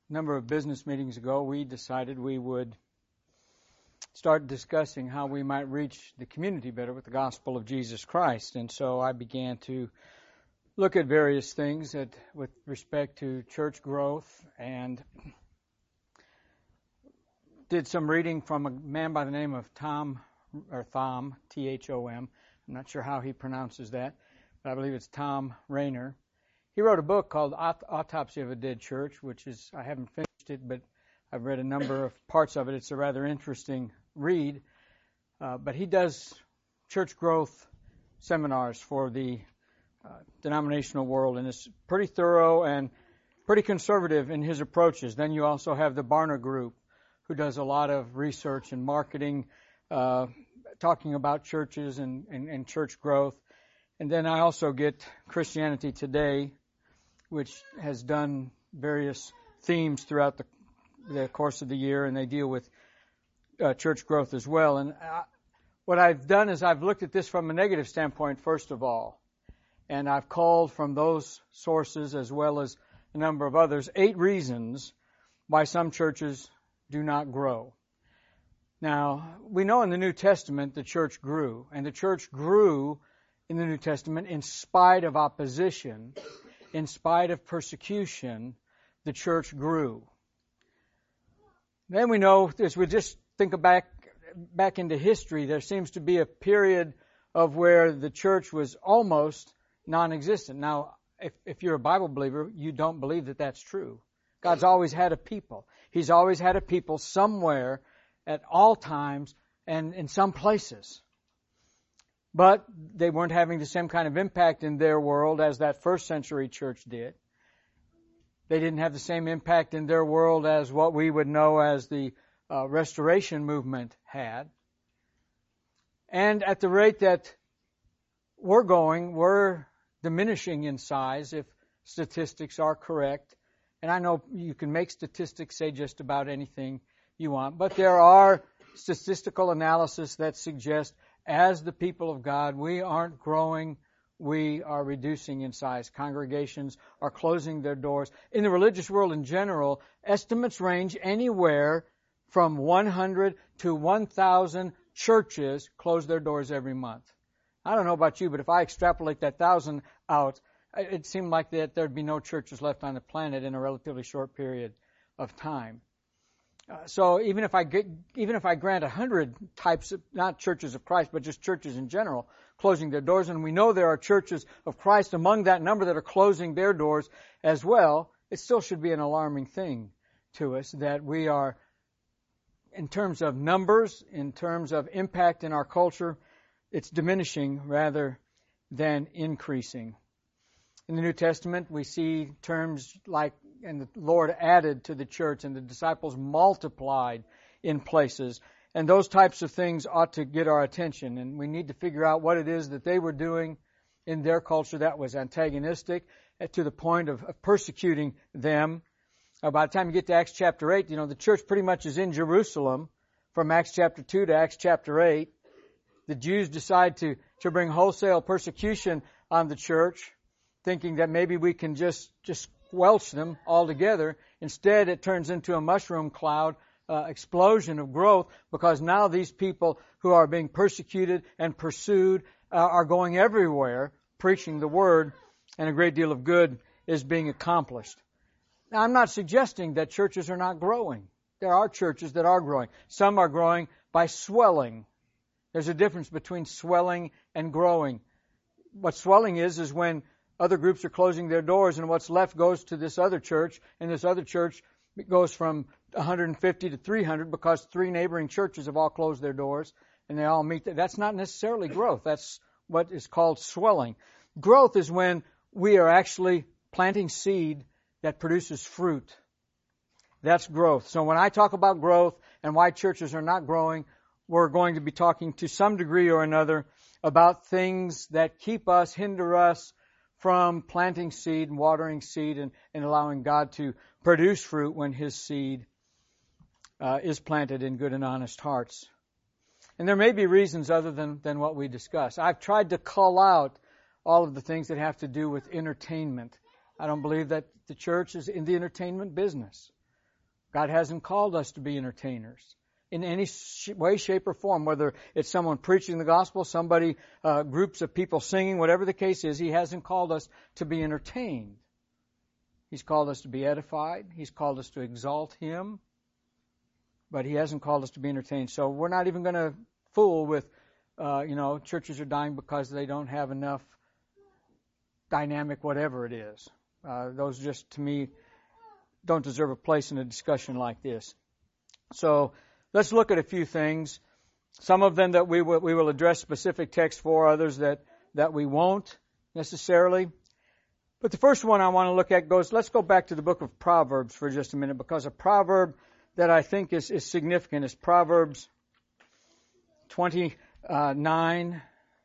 number of business meetings ago, we decided we would start discussing how we might reach the community better with the gospel of Jesus Christ. And so I began to look at various things with respect to church growth, and did some reading from a man by the name of Thom, T-H-O-M. I'm not sure how he pronounces that, but I believe it's Thom Rainer. He wrote a book called Autopsy of a Dead Church, which is, I haven't finished it, but I've read a number of parts of it. It's a rather interesting read. But he does church growth seminars for the denominational world, and it's pretty thorough and pretty conservative in his approaches. Then you also have the Barna Group, who does a lot of research and marketing, talking about churches and church growth. And then I also get Christianity Today, which has done various themes throughout the course of the year, and they deal with church growth as well. And what I've done is I've looked at this from a negative standpoint, first of all, and I've called from those sources, as well as a number of others, 8 reasons why some churches do not grow. Now, we know in the New Testament the church grew, and the church grew in the New Testament in spite of opposition, in spite of persecution. The church grew. Then we know, as we just think back into history, there seems to be a period of where the church was almost non-existent. Now, if you're a Bible believer, you don't believe that that's true. God's always had a people. He's always had a people somewhere at all times and in some places. But they weren't having the same kind of impact in their world as that first century church did. They didn't have the same impact in their world as what we would know as the Restoration movement had. And at the rate that we're going, we're diminishing in size, if statistics are correct. And I know you can make statistics say just about anything you want, but there are statistical analysis that suggest, as the people of God, we aren't growing, we are reducing in size. Congregations are closing their doors. In the religious world in general, estimates range anywhere from 100 to 1,000 churches close their doors every month. I don't know about you, but if I extrapolate that 1,000 out, it seemed like there'd be no churches left on the planet in a relatively short period of time. So even if I grant 100 types of, not churches of Christ, but just churches in general, closing their doors, and we know there are churches of Christ among that number that are closing their doors as well, it still should be an alarming thing to us that we are, in terms of numbers, in terms of impact in our culture, it's diminishing rather than increasing. In the New Testament, we see terms like, and the Lord added to the church, and the disciples multiplied in places. And those types of things ought to get our attention. And we need to figure out what it is that they were doing in their culture that was antagonistic to the point of persecuting them. By the time you get to Acts chapter 8, the church pretty much is in Jerusalem from Acts chapter 2 to Acts chapter 8. The Jews decide to bring wholesale persecution on the church, thinking that maybe we can just squelch them altogether. Instead, it turns into a mushroom cloud explosion of growth, because now these people who are being persecuted and pursued are going everywhere preaching the word, and a great deal of good is being accomplished. Now, I'm not suggesting that churches are not growing. There are churches that are growing. Some are growing by swelling. There's a difference between swelling and growing. What swelling is when other groups are closing their doors, and what's left goes to this other church, and this other church goes from 150 to 300 because 3 neighboring churches have all closed their doors, and they all meet. That's not necessarily growth. That's what is called swelling. Growth is when we are actually planting seed that produces fruit. That's growth. So when I talk about growth and why churches are not growing, we're going to be talking to some degree or another about things that hinder us from planting seed and watering seed and allowing God to produce fruit when His seed is planted in good and honest hearts. And there may be reasons other than what we discuss. I've tried to cull out all of the things that have to do with entertainment. I don't believe that the church is in the entertainment business. God hasn't called us to be entertainers in any way, shape, or form, whether it's someone preaching the gospel, somebody, groups of people singing, whatever the case is. He hasn't called us to be entertained. He's called us to be edified. He's called us to exalt Him. But He hasn't called us to be entertained. So we're not even going to fool with, churches are dying because they don't have enough dynamic whatever it is. Those just, to me, don't deserve a place in a discussion like this. So let's look at a few things. Some of them that we will address specific texts for, others that we won't necessarily. But the first one I want to look at let's go back to the book of Proverbs for just a minute, because a proverb that I think is significant is Proverbs 29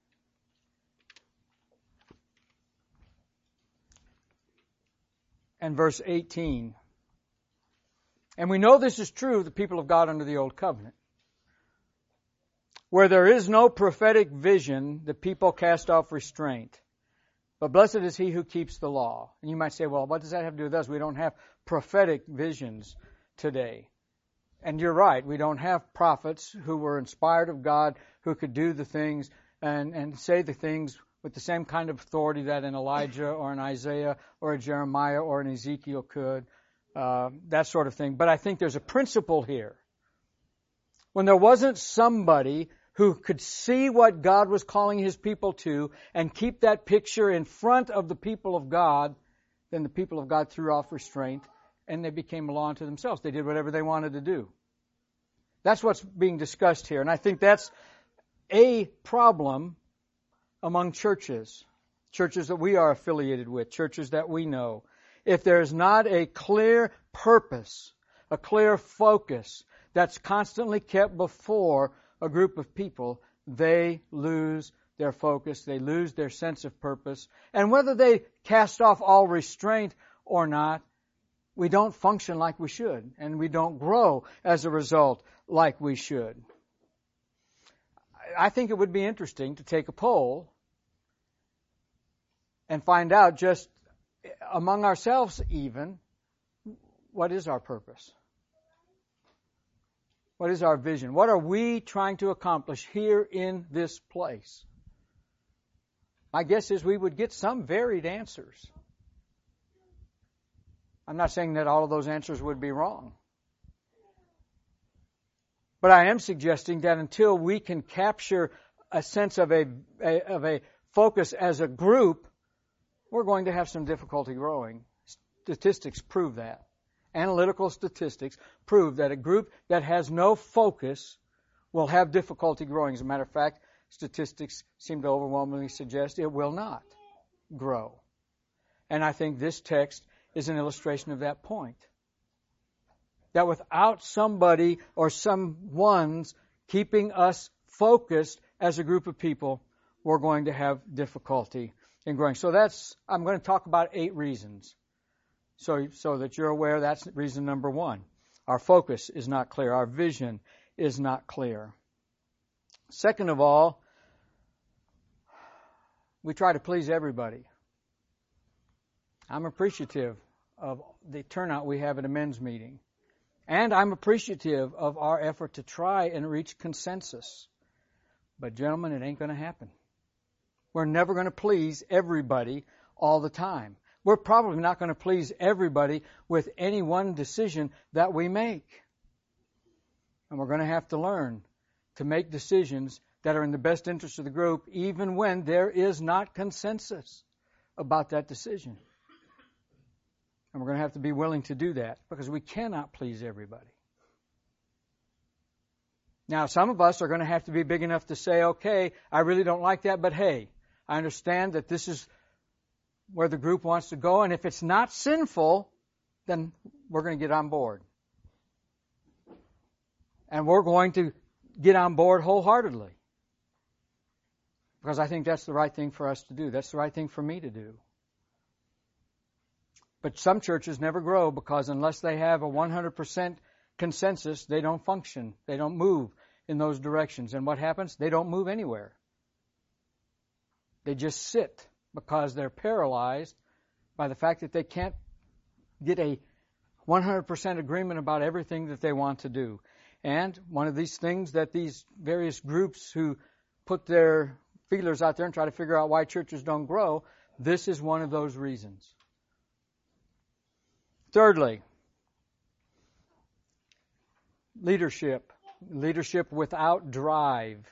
and verse 18. And we know this is true of the people of God under the Old Covenant. Where there is no prophetic vision, the people cast off restraint. But blessed is he who keeps the law. And you might say, well, what does that have to do with us? We don't have prophetic visions today. And you're right. We don't have prophets who were inspired of God, who could do the things and say the things with the same kind of authority that an Elijah or an Isaiah or a Jeremiah or an Ezekiel could. That sort of thing. But I think there's a principle here. When there wasn't somebody who could see what God was calling His people to and keep that picture in front of the people of God, then the people of God threw off restraint and they became a law unto themselves. They did whatever they wanted to do. That's what's being discussed here. And I think that's a problem among churches that we are affiliated with, churches that we know. If there's not a clear purpose, a clear focus that's constantly kept before a group of people, they lose their focus, they lose their sense of purpose. And whether they cast off all restraint or not, we don't function like we should, and we don't grow as a result like we should. I think it would be interesting to take a poll and find out just among ourselves even, what is our purpose? What is our vision? What are we trying to accomplish here in this place? My guess is we would get some varied answers. I'm not saying that all of those answers would be wrong. But I am suggesting that until we can capture a sense of a focus as a group, we're going to have some difficulty growing. Statistics prove that. Analytical statistics prove that a group that has no focus will have difficulty growing. As a matter of fact, statistics seem to overwhelmingly suggest it will not grow. And I think this text is an illustration of that point. That without somebody or some ones keeping us focused as a group of people, we're going to have difficulty in growing. So I'm going to talk about 8 reasons. So that you're aware, that's reason number 1. Our focus is not clear. Our vision is not clear. Second of all, we try to please everybody. I'm appreciative of the turnout we have at a men's meeting. And I'm appreciative of our effort to try and reach consensus. But gentlemen, it ain't going to happen. We're never going to please everybody all the time. We're probably not going to please everybody with any one decision that we make. And we're going to have to learn to make decisions that are in the best interest of the group, even when there is not consensus about that decision. And we're going to have to be willing to do that, because we cannot please everybody. Now, some of us are going to have to be big enough to say, okay, I really don't like that, but hey, I understand that this is where the group wants to go, and if it's not sinful, then we're going to get on board. And we're going to get on board wholeheartedly. Because I think that's the right thing for us to do. That's the right thing for me to do. But some churches never grow because unless they have a 100% consensus, they don't function. They don't move in those directions. And what happens? They don't move anywhere. They just sit because they're paralyzed by the fact that they can't get a 100% agreement about everything that they want to do. And one of these things that these various groups who put their feelers out there and try to figure out why churches don't grow, this is one of those reasons. Thirdly, leadership. Leadership without drive.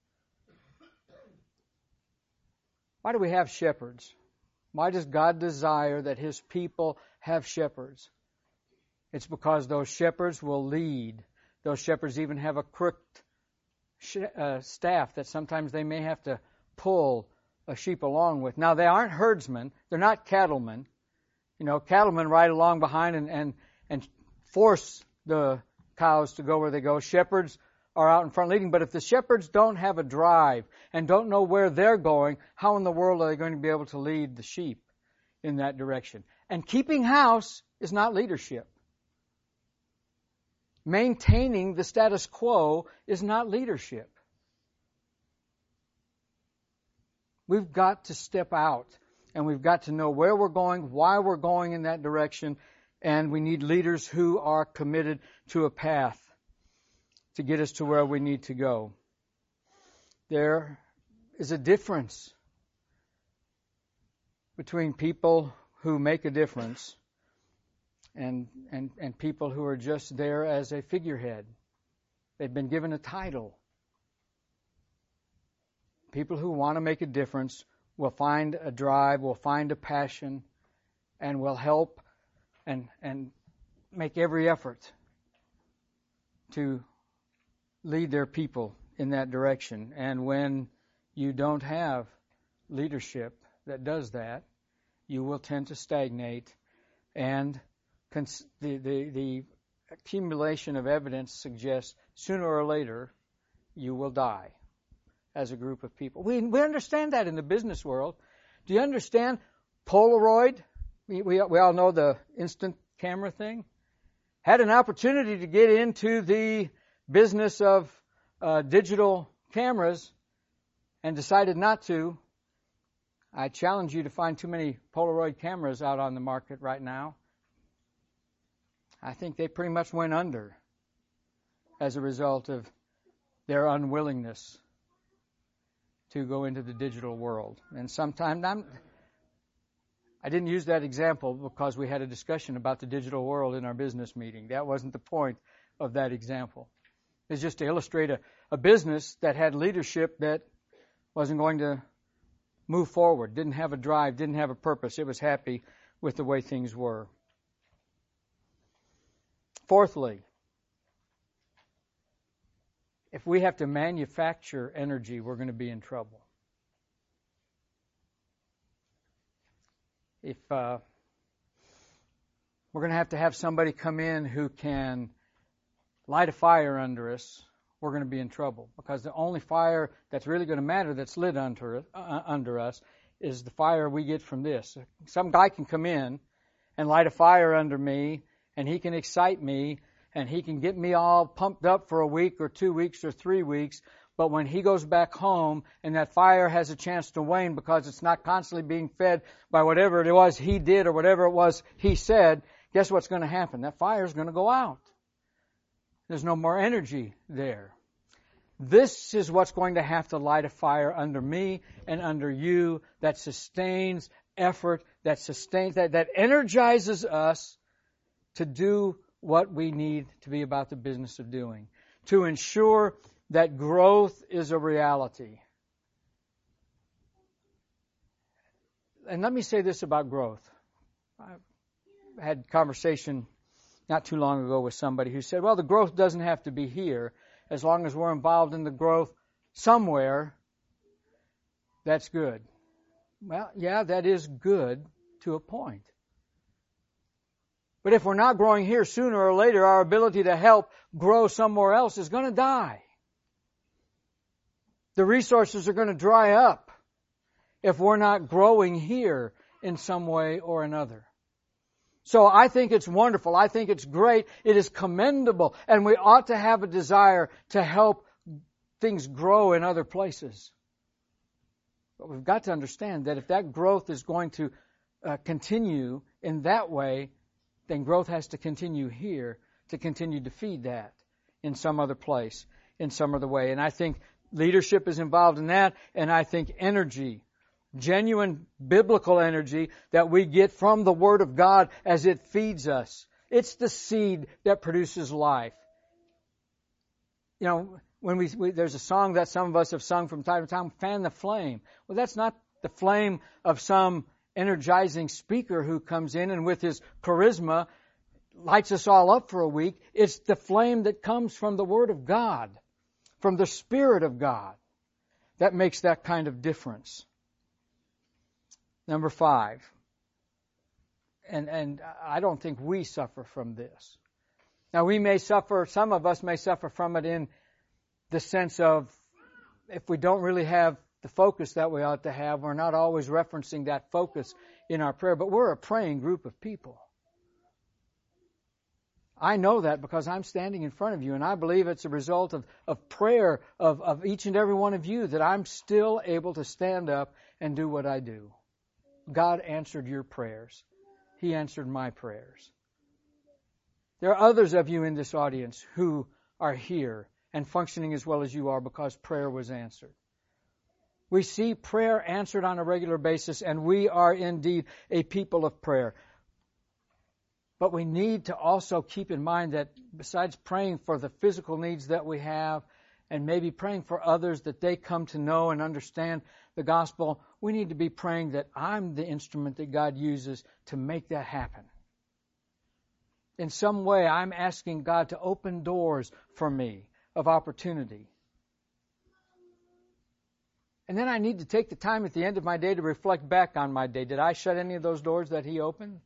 Why do we have shepherds? Why does God desire that His people have shepherds? It's because those shepherds will lead. Those shepherds even have a crooked staff that sometimes they may have to pull a sheep along with. Now, they aren't herdsmen. They're not cattlemen. You know, cattlemen ride along behind and force the cows to go where they go. Shepherds are out in front leading. But if the shepherds don't have a drive and don't know where they're going, how in the world are they going to be able to lead the sheep in that direction? And keeping house is not leadership. Maintaining the status quo is not leadership. We've got to step out, and we've got to know where we're going, why we're going in that direction, and we need leaders who are committed to a path to get us to where we need to go. There is a difference between people who make a difference and people who are just there as a figurehead. They've been given a title. People who want to make a difference will find a drive, will find a passion, and will help and make every effort to lead their people in that direction. And when you don't have leadership that does that, you will tend to stagnate, and the accumulation of evidence suggests sooner or later you will die as a group of people. We understand that in the business world. Do you understand Polaroid? We all know the instant camera thing. Had an opportunity to get into the business of digital cameras and decided not to. I challenge you to find too many Polaroid cameras out on the market right now. I think they pretty much went under as a result of their unwillingness to go into the digital world. And sometimes I didn't use that example because we had a discussion about the digital world in our business meeting. That wasn't the point of that example. It's just to illustrate a business that had leadership that wasn't going to move forward, didn't have a drive, didn't have a purpose. It was happy with the way things were. Fourthly, if we have to manufacture energy, we're going to be in trouble. If we're going to have somebody come in who can light a fire under us, we're going to be in trouble, because the only fire that's really going to matter that's lit under us is the fire we get from this. Some guy can come in and light a fire under me, and he can excite me, and he can get me all pumped up for a week or 2 weeks or 3 weeks, but when he goes back home and that fire has a chance to wane because it's not constantly being fed by whatever it was he did or whatever it was he said, guess what's going to happen? That fire is going to go out. There's no more energy there. This is what's going to have to light a fire under me and under you that sustains effort, that energizes us to do what we need to be about the business of doing, to ensure that growth is a reality. And let me say this about growth. I had a conversation not too long ago with somebody who said, well, the growth doesn't have to be here. As long as we're involved in the growth somewhere, that's good. Well, yeah, that is good to a point. But if we're not growing here, sooner or later, our ability to help grow somewhere else is going to die. The resources are going to dry up if we're not growing here in some way or another. So I think it's wonderful. I think it's great. It is commendable. And we ought to have a desire to help things grow in other places. But we've got to understand that if that growth is going to continue in that way, then growth has to continue here to continue to feed that in some other place, in some other way. And I think leadership is involved in that, and I think energy, genuine biblical energy that we get from the Word of God as it feeds us. It's the seed that produces life. You know, when there's a song that some of us have sung from time to time, fan the flame. Well, that's not the flame of some energizing speaker who comes in and with his charisma lights us all up for a week. It's the flame that comes from the Word of God, from the Spirit of God, that makes that kind of difference. Number 5, and I don't think we suffer from this. Now we may suffer, some of us may suffer from it in the sense of if we don't really have the focus that we ought to have, we're not always referencing that focus in our prayer, but we're a praying group of people. I know that because I'm standing in front of you, and I believe it's a result of prayer of each and every one of you that I'm still able to stand up and do what I do. God answered your prayers. He answered my prayers. There are others of you in this audience who are here and functioning as well as you are because prayer was answered. We see prayer answered on a regular basis, and we are indeed a people of prayer. But we need to also keep in mind that besides praying for the physical needs that we have and maybe praying for others that they come to know and understand the gospel, we need to be praying that I'm the instrument that God uses to make that happen. In some way, I'm asking God to open doors for me of opportunity. And then I need to take the time at the end of my day to reflect back on my day. Did I shut any of those doors that He opened?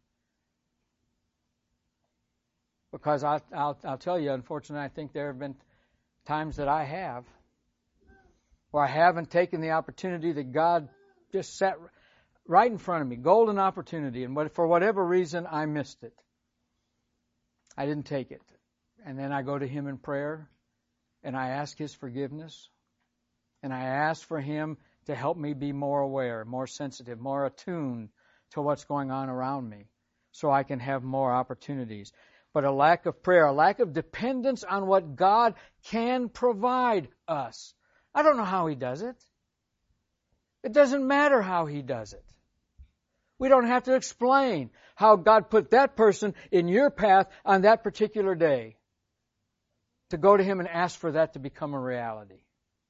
Because I'll tell you, unfortunately, I think there have been times that I have where I haven't taken the opportunity that God just set right in front of me, golden opportunity, and for whatever reason, I missed it. I didn't take it. And then I go to Him in prayer, and I ask His forgiveness, and I ask for Him to help me be more aware, more sensitive, more attuned to what's going on around me so I can have more opportunities. But a lack of prayer, a lack of dependence on what God can provide us. I don't know how He does it. It doesn't matter how He does it. We don't have to explain how God put that person in your path on that particular day to go to Him and ask for that to become a reality.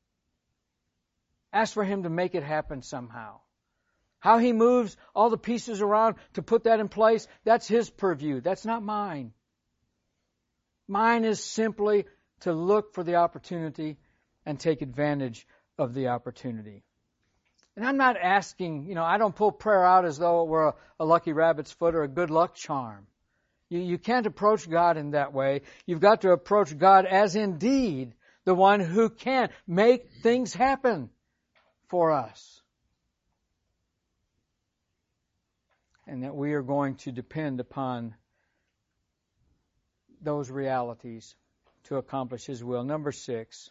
Ask for Him to make it happen somehow. How He moves all the pieces around to put that in place, that's His purview. That's not mine. Mine is simply to look for the opportunity and take advantage of the opportunity. And I'm not asking, I don't pull prayer out as though it were a lucky rabbit's foot or a good luck charm. You can't approach God in that way. You've got to approach God as indeed the one who can make things happen for us. And that we are going to depend upon those realities to accomplish His will. Number 6.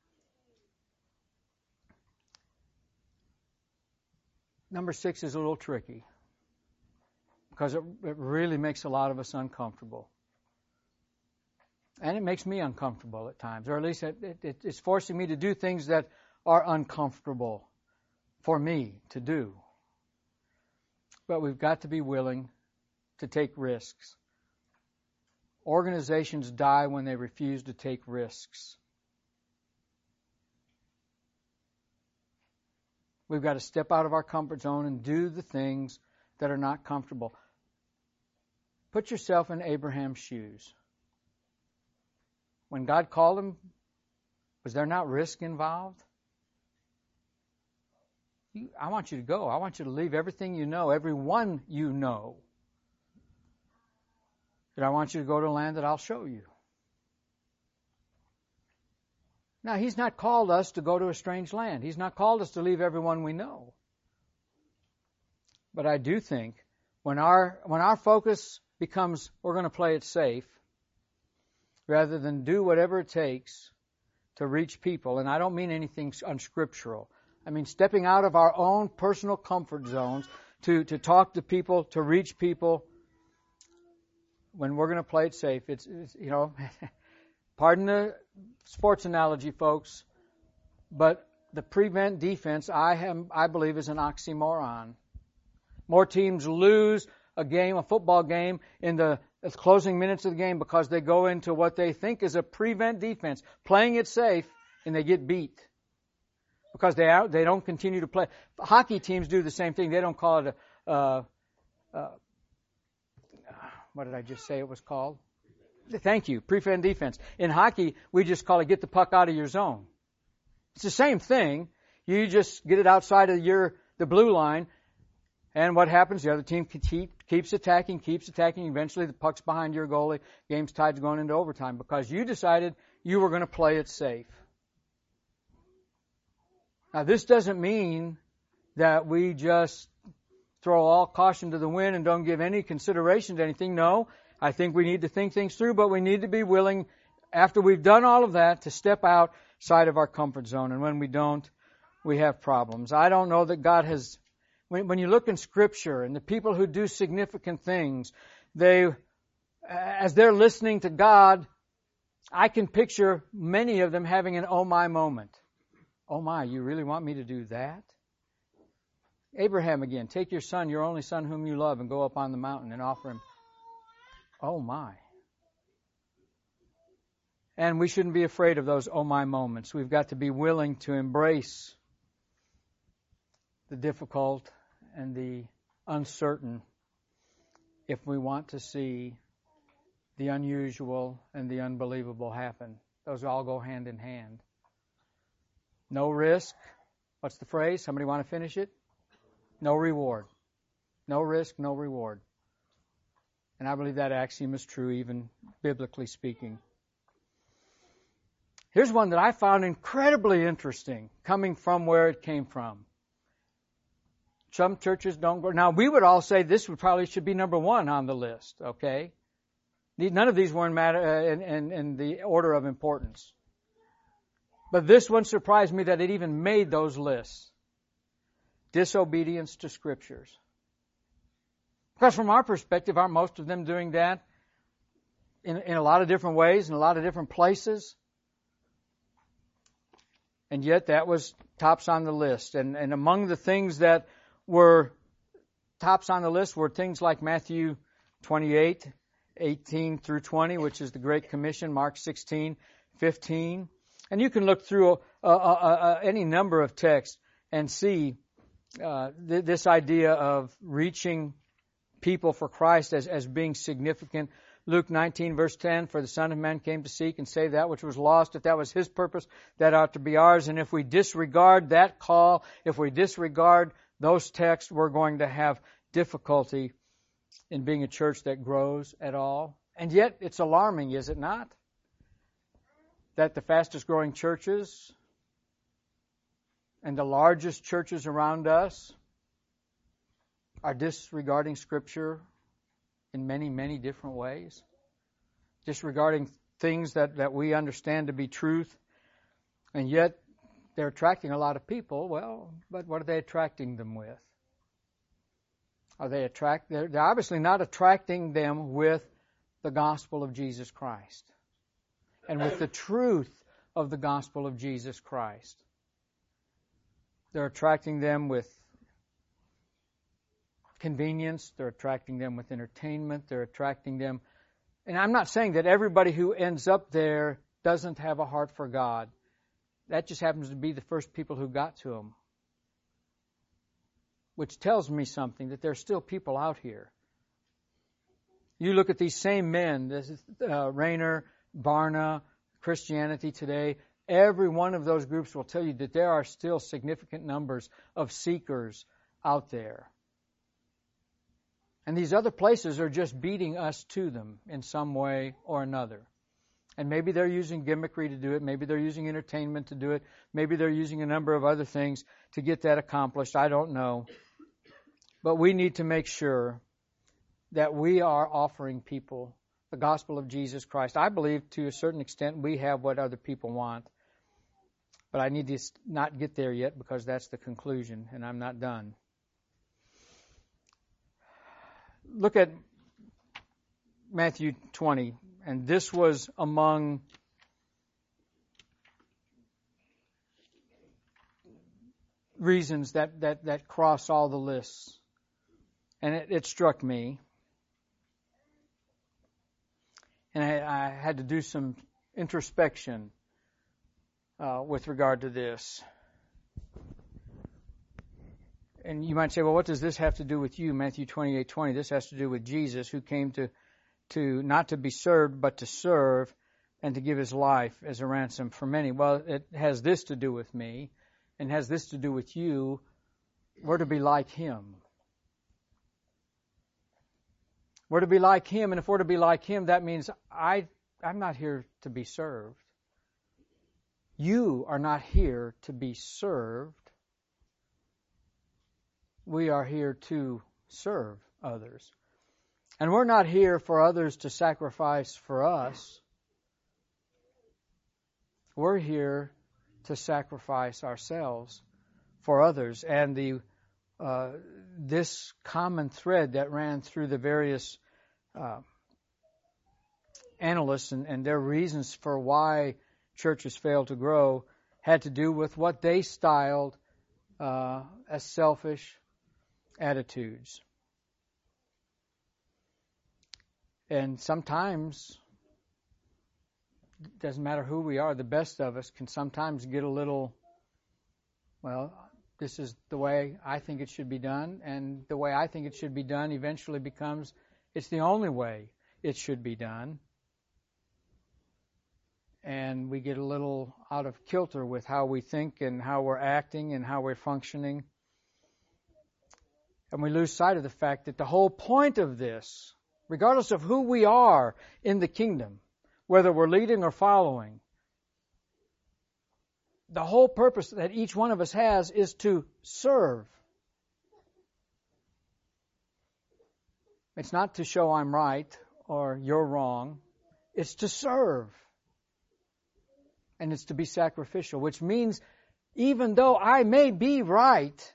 Number 6 is a little tricky because it really makes a lot of us uncomfortable. And it makes me uncomfortable at times, or at least it's forcing me to do things that are uncomfortable for me to do. But we've got to be willing to take risks. Organizations die when they refuse to take risks. We've got to step out of our comfort zone and do the things that are not comfortable. Put yourself in Abraham's shoes. When God called him, was there not risk involved? I want you to go. I want you to leave everything you know, everyone you know. But I want you to go to a land that I'll show you. Now, He's not called us to go to a strange land. He's not called us to leave everyone we know. But I do think when our focus becomes, we're going to play it safe, rather than do whatever it takes to reach people, and I don't mean anything unscriptural. I mean stepping out of our own personal comfort zones to talk to people, to reach people. when we're going to play it safe. It's pardon the sports analogy, folks, but the prevent defense, I believe, is an oxymoron. More teams lose a football game, in the closing minutes of the game because they go into what they think is a prevent defense, playing it safe, and they get beat because they don't continue to play. Hockey teams do the same thing. They don't call it what did I just say it was called? Thank you, prevent defense. In hockey, we just call it get the puck out of your zone. It's the same thing. You just get it outside of the blue line, and what happens? The other team keeps attacking. Eventually, the puck's behind your goalie. Game's tied to going into overtime because you decided you were going to play it safe. Now, this doesn't mean that we just throw all caution to the wind and don't give any consideration to anything. No, I think we need to think things through, but we need to be willing, after we've done all of that, to step outside of our comfort zone. And when we don't, we have problems. I don't know that God has... When you look in Scripture and the people who do significant things, as they're listening to God, I can picture many of them having an oh my moment. Oh my, you really want me to do that? Abraham again, take your son, your only son whom you love, and go up on the mountain and offer him. Oh my. And we shouldn't be afraid of those oh my moments. We've got to be willing to embrace the difficult and the uncertain if we want to see the unusual and the unbelievable happen. Those all go hand in hand. No risk. What's the phrase? Somebody want to finish it? No reward. No risk, no reward. And I believe that axiom is true, even biblically speaking. Here's one that I found incredibly interesting, coming from where it came from. Some churches don't go. Now, we would all say this should be number one on the list, okay? None of these were in the order of importance. But this one surprised me that it even made those lists. Disobedience to Scriptures. Because from our perspective, aren't most of them doing that in a lot of different ways, in a lot of different places? And yet that was tops on the list. And among the things that were tops on the list were things like Matthew 28, 18 through 20, which is the Great Commission, Mark 16, 15. And you can look through any number of texts and see this idea of reaching people for Christ as being significant. Luke 19, verse 10, for the Son of Man came to seek and save that which was lost. If that was His purpose, that ought to be ours. And if we disregard that call, if we disregard those texts, we're going to have difficulty in being a church that grows at all. And yet, it's alarming, is it not? That the fastest growing churches and the largest churches around us are disregarding Scripture in many, many different ways. Disregarding things that we understand to be truth. And yet, they're attracting a lot of people. Well, but what are they attracting them with? They're obviously not attracting them with the gospel of Jesus Christ and with the truth of the gospel of Jesus Christ. They're attracting them with convenience. They're attracting them with entertainment. They're attracting them. And I'm not saying that everybody who ends up there doesn't have a heart for God. That just happens to be the first people who got to Him. Which tells me something, that there's still people out here. You look at these same men, this is Rayner, Barna, Christianity Today, every one of those groups will tell you that there are still significant numbers of seekers out there. And these other places are just beating us to them in some way or another. And maybe they're using gimmickry to do it. Maybe they're using entertainment to do it. Maybe they're using a number of other things to get that accomplished. I don't know. But we need to make sure that we are offering people the gospel of Jesus Christ. I believe to a certain extent we have what other people want. But I need to not get there yet because that's the conclusion, and I'm not done. Look at Matthew 20, and this was among reasons that cross all the lists. And it struck me. And I had to do some introspection with regard to this. And you might say, well, what does this have to do with you? Matthew 28:20. This has to do with Jesus, who came to not to be served, but to serve and to give his life as a ransom for many. Well, it has this to do with me and has this to do with you. We're to be like him. We're to be like him, and if we're to be like him, that means I'm not here to be served. You are not here to be served. We are here to serve others. And we're not here for others to sacrifice for us. We're here to sacrifice ourselves for others. And this common thread that ran through the various analysts and their reasons for why churches fail to grow had to do with what they styled as selfish attitudes. And sometimes, it doesn't matter who we are, the best of us can sometimes get a little, well, this is the way I think it should be done, and the way I think it should be done eventually becomes, it's the only way it should be done. And we get a little out of kilter with how we think and how we're acting and how we're functioning. And we lose sight of the fact that the whole point of this, regardless of who we are in the kingdom, whether we're leading or following, the whole purpose that each one of us has is to serve. It's not to show I'm right or you're wrong. It's to serve. And it's to be sacrificial, which means even though I may be right,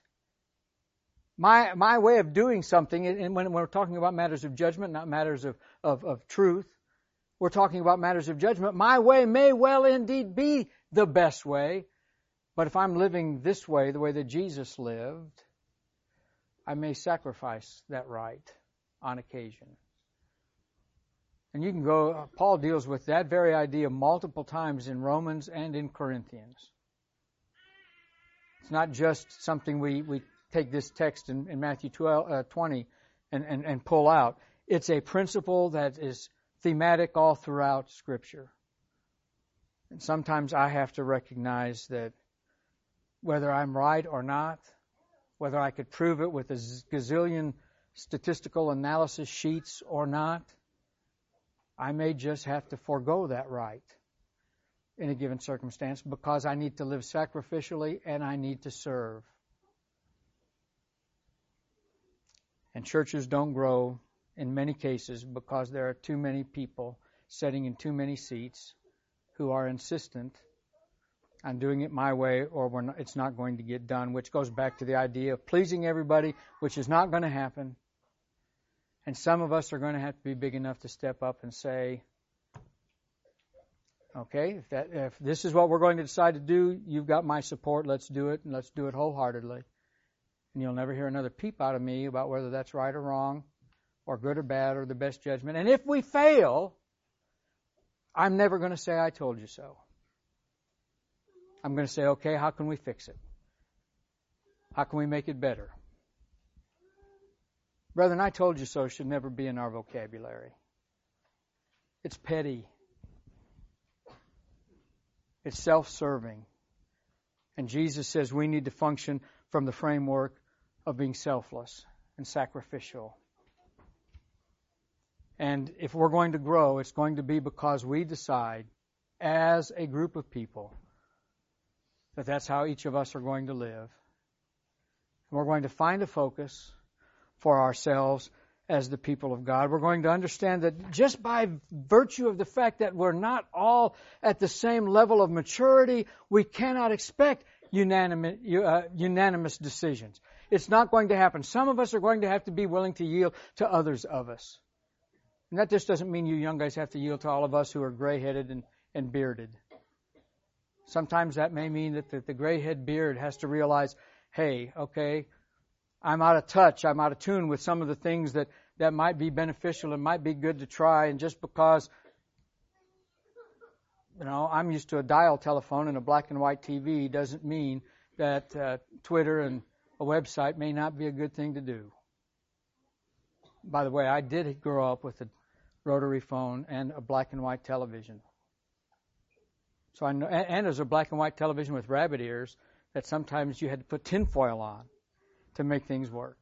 my way of doing something, and when we're talking about matters of judgment, not matters of truth, we're talking about matters of judgment. My way may well indeed be the best way, but if I'm living this way, the way that Jesus lived, I may sacrifice that right on occasion. And you can go, Paul deals with that very idea multiple times in Romans and in Corinthians. It's not just something we take this text in Matthew 20 and pull out. It's a principle that is thematic all throughout Scripture. And sometimes I have to recognize that whether I'm right or not, whether I could prove it with a gazillion statistical analysis sheets or not, I may just have to forego that right in a given circumstance because I need to live sacrificially and I need to serve. And churches don't grow in many cases because there are too many people sitting in too many seats who are insistent on doing it my way or it's not going to get done, which goes back to the idea of pleasing everybody, which is not going to happen. And some of us are going to have to be big enough to step up and say, okay, if this is what we're going to decide to do, you've got my support, let's do it, and let's do it wholeheartedly. And you'll never hear another peep out of me about whether that's right or wrong, or good or bad, or the best judgment. And if we fail, I'm never going to say, I told you so. I'm going to say, okay, how can we fix it? How can we make it better? Brethren, I told you so should never be in our vocabulary. It's petty. It's self-serving. And Jesus says we need to function from the framework of being selfless and sacrificial. And if we're going to grow, it's going to be because we decide as a group of people that that's how each of us are going to live. And we're going to find a focus for ourselves as the people of God. We're going to understand that just by virtue of the fact that we're not all at the same level of maturity, we cannot expect unanimous decisions. It's not going to happen. Some of us are going to have to be willing to yield to others of us. And that just doesn't mean you young guys have to yield to all of us who are gray-headed and bearded. Sometimes that may mean that the gray-head beard has to realize, hey, okay, I'm out of touch, I'm out of tune with some of the things that might be beneficial and might be good to try, and just because, I'm used to a dial telephone and a black and white TV doesn't mean that Twitter and a website may not be a good thing to do. By the way, I did grow up with a rotary phone and a black and white television. So I know, and there's a black and white television with rabbit ears that sometimes you had to put tinfoil on to make things work.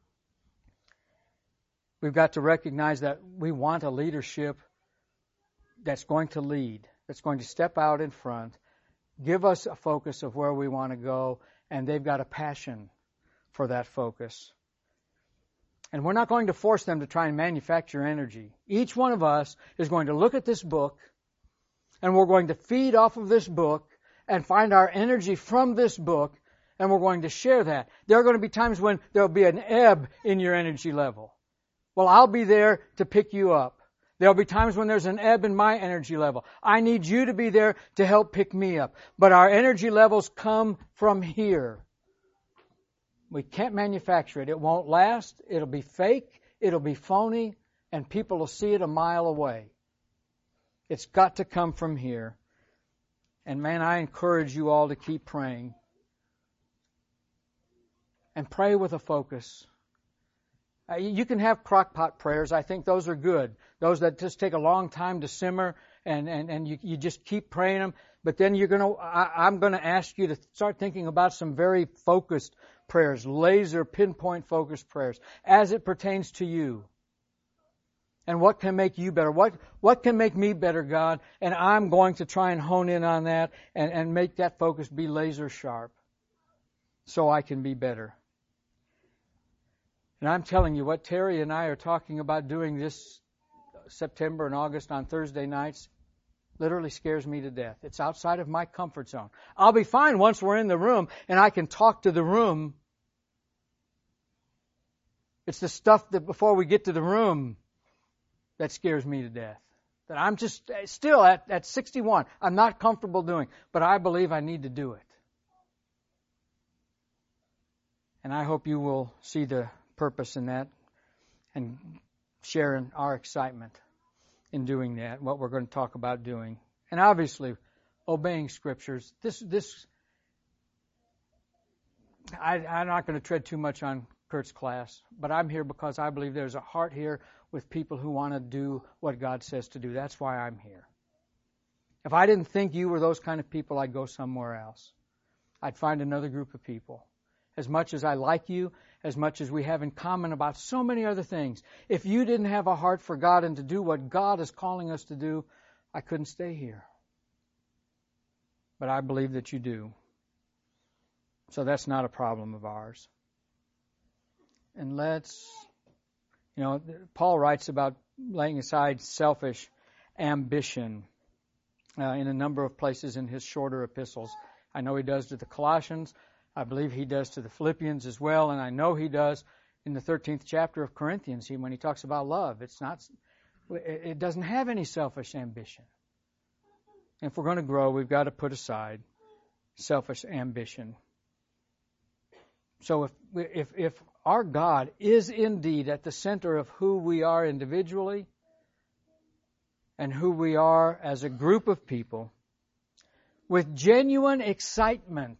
We've got to recognize that we want a leadership that's going to lead, that's going to step out in front, give us a focus of where we want to go, and they've got a passion for that focus. And we're not going to force them to try and manufacture energy. Each one of us is going to look at this book, and we're going to feed off of this book and find our energy from this book, and we're going to share that. There are going to be times when there'll be an ebb in your energy level. Well, I'll be there to pick you up. There'll be times when there's an ebb in my energy level. I need you to be there to help pick me up. But our energy levels come from here. We can't manufacture it. It won't last. It'll be fake. It'll be phony. And people will see it a mile away. It's got to come from here. And man, I encourage you all to keep praying. And pray with a focus. You can have crockpot prayers. I think those are good. Those that just take a long time to simmer and you just keep praying them. But then I'm going to ask you to start thinking about some very focused prayers, laser pinpoint focused prayers as it pertains to you. And what can make you better? What can make me better, God? And I'm going to try and hone in on that and make that focus be laser sharp so I can be better. And I'm telling you, what Terry and I are talking about doing this September and August on Thursday nights literally scares me to death. It's outside of my comfort zone. I'll be fine once we're in the room and I can talk to the room. It's the stuff that before we get to the room that scares me to death. That I'm just still at 61. I'm not comfortable doing, but I believe I need to do it. And I hope you will see the purpose in that and share in our excitement in doing that, what we're going to talk about doing. And obviously, obeying scriptures. I'm not going to tread too much on Kurt's class, but I'm here because I believe there's a heart here with people who want to do what God says to do. That's why I'm here. If I didn't think you were those kind of people, I'd go somewhere else. I'd find another group of people. As much as I like you, as much as we have in common about so many other things, if you didn't have a heart for God and to do what God is calling us to do, I couldn't stay here. But I believe that you do. So that's not a problem of ours. And Paul writes about laying aside selfish ambition in a number of places in his shorter epistles. I know he does to the Colossians. I believe he does to the Philippians as well, and I know he does in the 13th chapter of Corinthians when he talks about love. It doesn't have any selfish ambition. And if we're going to grow, we've got to put aside selfish ambition. So if our God is indeed at the center of who we are individually and who we are as a group of people, with genuine excitement,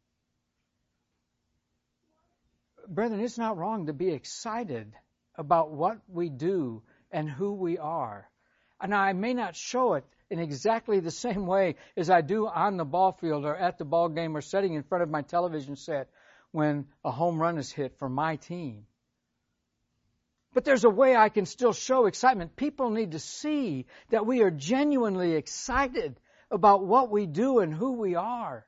brethren, it's not wrong to be excited about what we do and who we are. And I may not show it in exactly the same way as I do on the ball field or at the ball game or sitting in front of my television set when a home run is hit for my team. But there's a way I can still show excitement. People need to see that we are genuinely excited about what we do and who we are.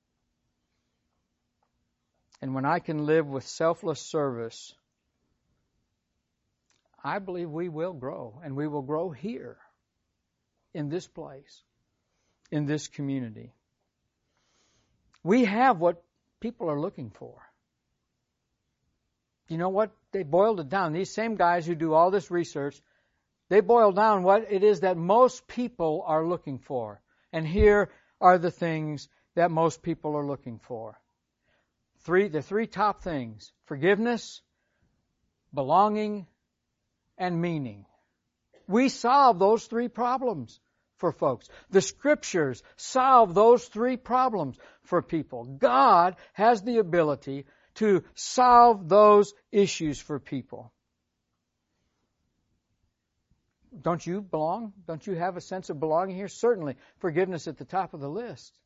And when I can live with selfless service, I believe we will grow, and we will grow here, in this place, in this community. We have what people are looking for. You know what? They boiled it down. These same guys who do all this research They boil down what it is that most people are looking for. And here are the things that most people are looking for. The three top things: forgiveness, belonging, and meaning. We solve those three problems for folks. The Scriptures solve those three problems for people. God has the ability to solve those issues for people. Don't you belong? Don't you have a sense of belonging here? Certainly, forgiveness at the top of the list.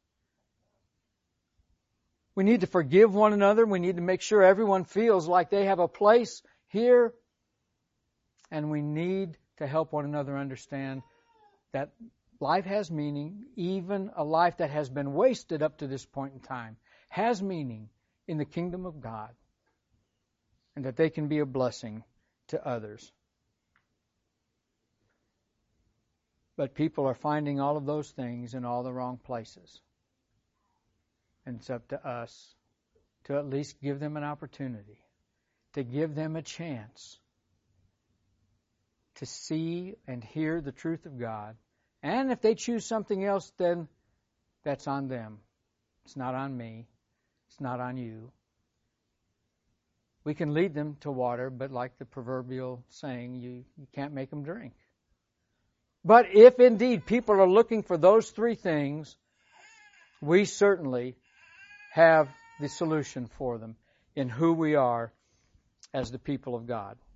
We need to forgive one another. We need to make sure everyone feels like they have a place here. And we need to help one another understand that life has meaning. Even a life that has been wasted up to this point in time has meaning in the kingdom of God. And that they can be a blessing to others. But people are finding all of those things in all the wrong places. And it's up to us to at least give them an opportunity, to give them a chance to see and hear the truth of God. And if they choose something else, then that's on them. It's not on me. It's not on you. We can lead them to water, but like the proverbial saying, you can't make them drink. But if indeed people are looking for those three things, we certainly have the solution for them in who we are as the people of God.